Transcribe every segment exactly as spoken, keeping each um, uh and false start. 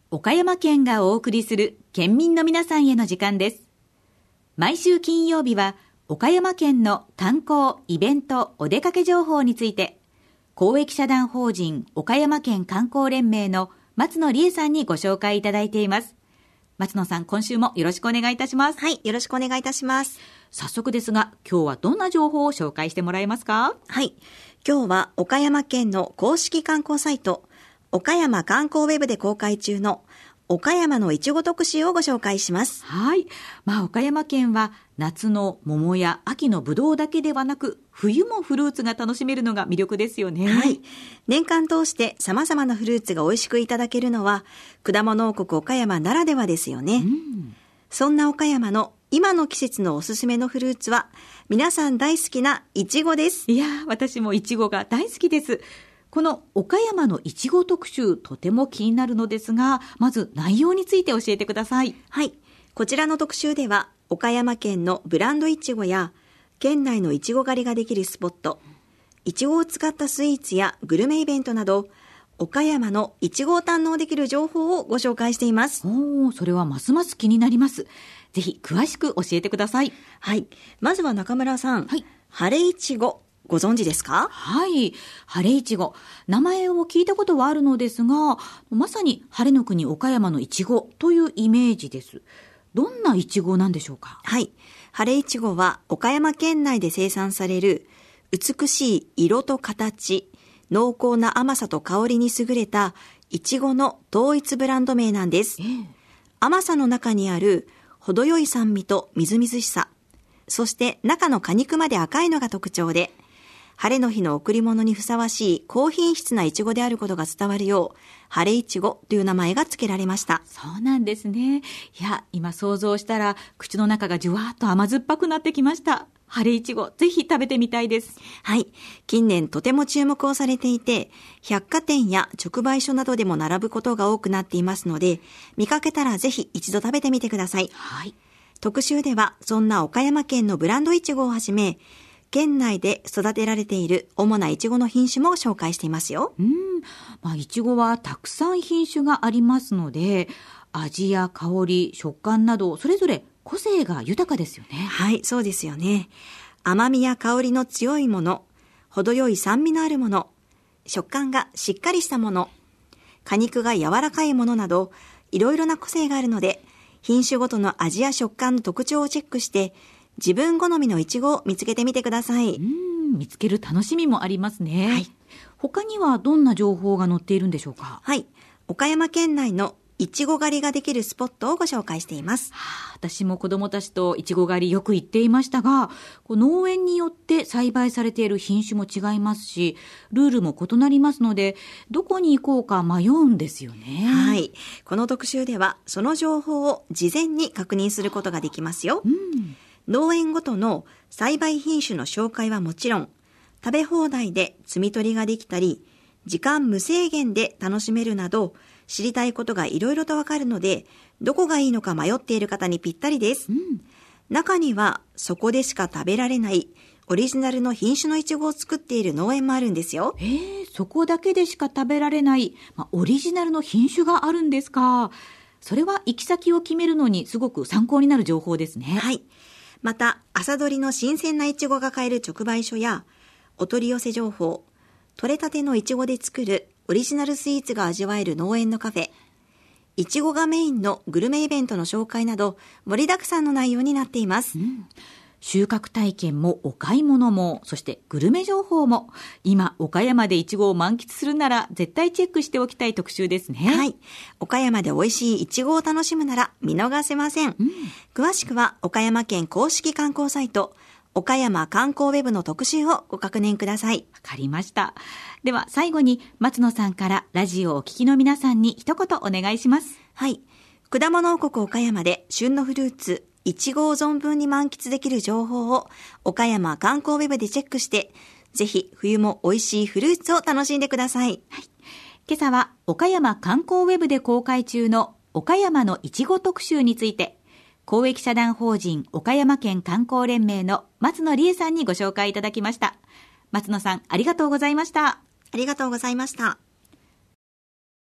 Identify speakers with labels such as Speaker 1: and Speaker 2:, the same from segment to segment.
Speaker 1: 岡山県がお送りする県民の皆さんへの時間です。毎週金曜日は岡山県の観光、イベント、お出かけ情報について公益社団法人岡山県観光連盟の松野理恵さんにご紹介いただいています。松野さん、今週もよろしくお願いいたします。
Speaker 2: はい、よろしくお願いいたします。
Speaker 1: 早速ですが、今日はどんな情報を紹介してもらえますか？
Speaker 2: はい、今日は岡山県の公式観光サイト岡山観光ウェブで公開中の岡山のいちご特集をご紹介します。
Speaker 1: はい、まあ、岡山県は夏の桃や秋のぶどうだけではなく、冬もフルーツが楽しめるのが魅力ですよね。
Speaker 2: はい、年間通して様々なフルーツが美味しくいただけるのは果物王国岡山ならではですよね。うん、そんな岡山の今の季節のおすすめのフルーツは皆さん大好きないちごです。
Speaker 1: いや、私もいちごが大好きです。この岡山のいちご特集、とても気になるのですが、まず内容について教えてください。
Speaker 2: はい、こちらの特集では岡山県のブランドいちごや県内のいちご狩りができるスポット、いちごを使ったスイーツやグルメイベントなど、岡山のいちごを堪能できる情報をご紹介しています。
Speaker 1: おー、それはますます気になります。ぜひ詳しく教えてください。
Speaker 2: はい、まずは中村さん、
Speaker 1: はい、
Speaker 2: 晴れいちごご存知ですか？
Speaker 1: はい、晴れいちご、名前を聞いたことはあるのですが、まさに晴れの国岡山のいちごというイメージです。どんないちごなんでしょうか？
Speaker 2: はい、晴れいちごは岡山県内で生産される美しい色と形、濃厚な甘さと香りに優れたいちごの統一ブランド名なんです。えー、甘さの中にある程よい酸味とみずみずしさ、そして中の果肉まで赤いのが特徴で、晴れの日の贈り物にふさわしい高品質なイチゴであることが伝わるよう、晴れいちごという名前が付けられました。
Speaker 1: そうなんですね。いや、今想像したら口の中がじゅわーっと甘酸っぱくなってきました。晴れいちご、ぜひ食べてみたいです。
Speaker 2: はい、近年とても注目をされていて、百貨店や直売所などでも並ぶことが多くなっていますので、見かけたらぜひ一度食べてみてください。
Speaker 1: はい、
Speaker 2: 特集ではそんな岡山県のブランドいちごをはじめ、県内で育てられている主なイチゴの品種も紹介していますよ。
Speaker 1: うん、まあ、イチゴはたくさん品種がありますので、味や香り、食感などそれぞれ個性が豊かですよね。
Speaker 2: はい、そうですよね。甘みや香りの強いもの、程よい酸味のあるもの、食感がしっかりしたもの、果肉が柔らかいものなど、いろいろな個性があるので、品種ごとの味や食感の特徴をチェックして、自分好みのイチゴを見つけてみてください。
Speaker 1: うーん、見つける楽しみもありますね。
Speaker 2: はい、
Speaker 1: 他にはどんな情報が載っているんでしょうか？
Speaker 2: はい、岡山県内のいちご狩りができるスポットをご紹介しています。
Speaker 1: はあ、私も子どもたちといちご狩りよく行っていましたが、こう農園によって栽培されている品種も違いますし、ルールも異なりますので、どこに行こうか迷うんですよね。
Speaker 2: はい、この特集ではその情報を事前に確認することができますよ。うん、農園ごとの栽培品種の紹介はもちろん、食べ放題で摘み取りができたり、時間無制限で楽しめるなど、知りたいことがいろいろとわかるので、どこがいいのか迷っている方にぴったりです。うん、中にはそこでしか食べられないオリジナルの品種のイチゴを作っている農園もあるんですよ。
Speaker 1: えー、そこだけでしか食べられない、まあ、オリジナルの品種があるんですか？それは行き先を決めるのにすごく参考になる情報ですね。
Speaker 2: はい。また、朝採りの新鮮なイチゴが買える直売所や、お取り寄せ情報、取れたてのイチゴで作るオリジナルスイーツが味わえる農園のカフェ、イチゴがメインのグルメイベントの紹介など、盛りだくさんの内容になっています。うん、
Speaker 1: 収穫体験もお買い物も、そしてグルメ情報も、今岡山でイチゴを満喫するなら絶対チェックしておきたい特集ですね。
Speaker 2: はい、岡山で美味しいイチゴを楽しむなら見逃せません。うん、詳しくは岡山県公式観光サイト岡山観光ウェブの特集をご確認ください。
Speaker 1: わかりました。では最後に松野さんからラジオをお聞きの皆さんに一言お願いします。
Speaker 2: はい、果物王国岡山で旬のフルーツいちごを存分に満喫できる情報を岡山観光ウェブでチェックして、ぜひ冬も美味しいフルーツを楽しんでください。
Speaker 1: はい、今朝は岡山観光ウェブで公開中の岡山のいちご特集について、公益社団法人岡山県観光連盟の松野理恵さんにご紹介いただきました。松野さん、ありがとうございました。
Speaker 2: ありがとうございました。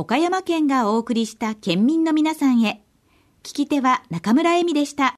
Speaker 1: 岡山県がお送りした県民の皆さんへ。聞き手は中村恵美でした。